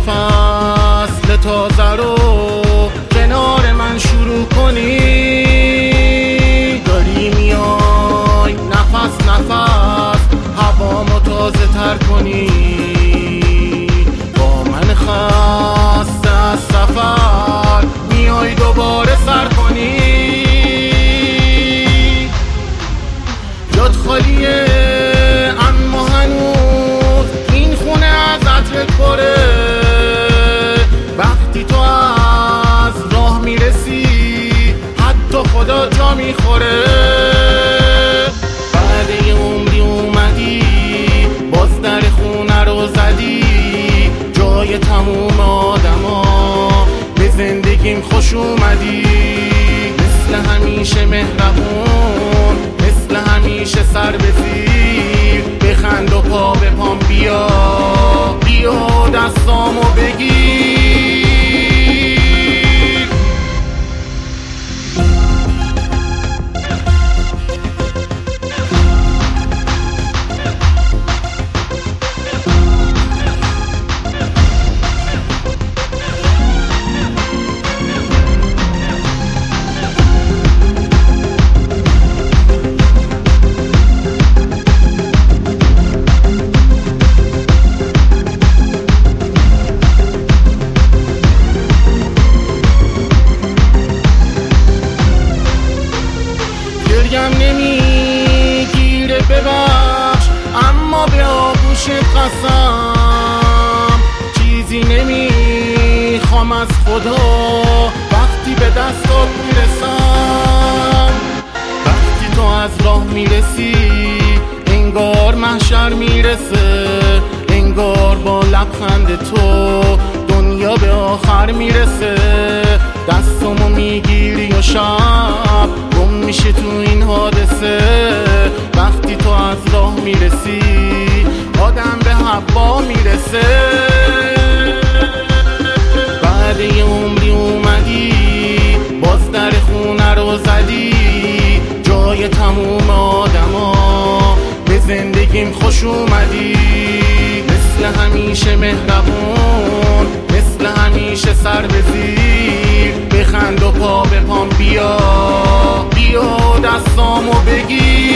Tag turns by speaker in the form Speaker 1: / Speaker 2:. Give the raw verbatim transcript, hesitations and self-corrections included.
Speaker 1: فصل تازه رو کنار من شروع کنی. داری میای نفس نفس هوامو تازه تر کنی. با من خسته از سفر میای دوباره سر کنی. جات خالیه اما هنوز این خونه از عطرت پره. وقتی تو از راه میرسی حتی خدا جا میخوره. بعد یه عمری اومدی باز در خونه رو زدی. جای تموم آدما به زندگیم خوش اومدی. مثل همیشه مهربون، مثل همیشه سر به زیر. بخند و پا به پام بیا، بیا دستامو بگیر. گریم نمیگیره ببخش اما به آغوشت قسم. چیزی نمیخوام از خدا وقتی به دستات میرسم. وقتی تو از راه میرسی انگار محشر میرسه. انگار با لبخند تو دنیا به آخر میرسه. دستمو میگیری و شب گم میشه تو این حادثه. وقتی تو از راه میرسی آدم به حوا میرسه. بعد یه عمری اومدی باز در خونه رو زدی. جای تموم آدما به زندگیم خوش اومدی. مثل همیشه مهربون، مثل همیشه سر به زیر. بخند و پا به پام بیا، بیا دستامو بگیر.